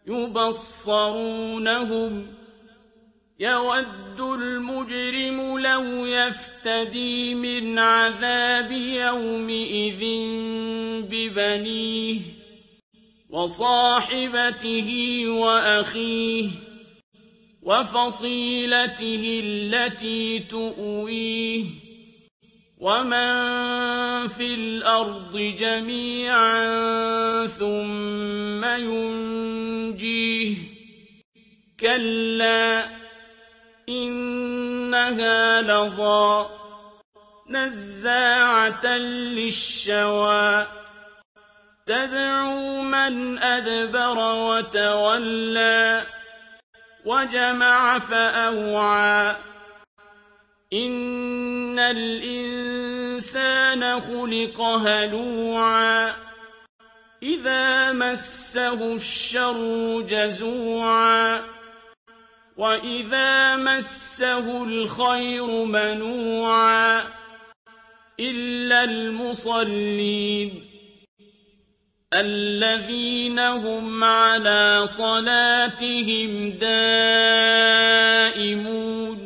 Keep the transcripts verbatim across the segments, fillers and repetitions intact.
يبصرونهم يود المجرم لو يفتدي من عذاب يومئذ ببنيه وصاحبته وأخيه وفصيلته التي تؤويه ومن في الأرض جميعا ثم ينجيه كلا إنها لظى نزاعة للشوى تدعو من أدبر وتولى وجمع فأوعى إن الإنسان خلق هلوعا إذا مسه الشر جزوعا وإذا مسه الخير منوعا إلا المصلين الذين هم على صلاتهم دائمون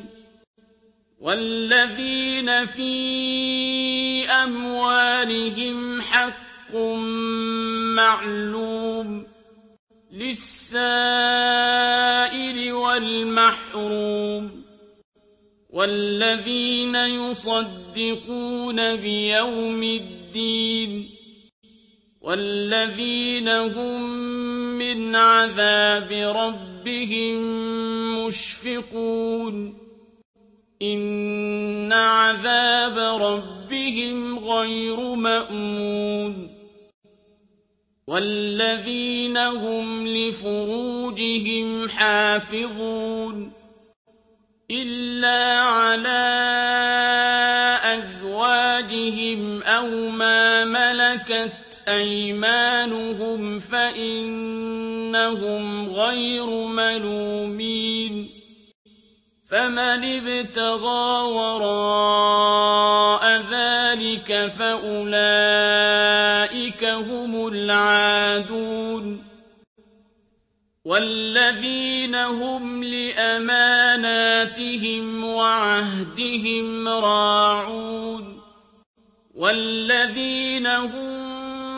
والذين في أموالهم حق معلوم للسائل والمحروم والذين يصدقون بيوم الدين والذين هم من عذاب ربهم مشفقون إن عذاب ربهم غير مأمون والذين هم لفروجهم حافظون إلا على أزواجهم أو ما ملكت أيمانهم فإنهم غير ملومين فمن ابتغى وراء ذلك فأولئك هم العادون والذين هم لأماناتهم وعهدهم راعون والذين هم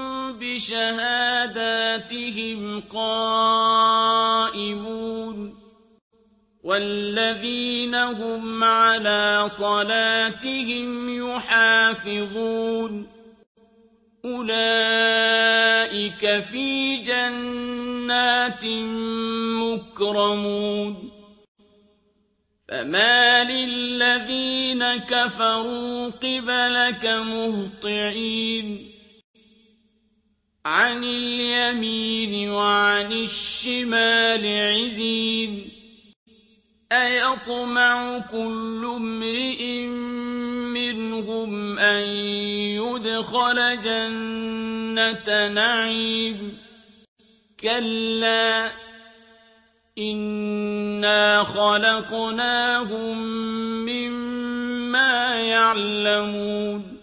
بشهاداتهم قائمون والذين هم على صلاتهم يحافظون أولئك في جنات مكرمون فمال الذين كفروا قبلك مهطعين عن اليمين وعن الشمال عزين أيطمع كل امرئ منهم أن يدخل جنة نعيم كلا إنا خلقناهم مما يعلمون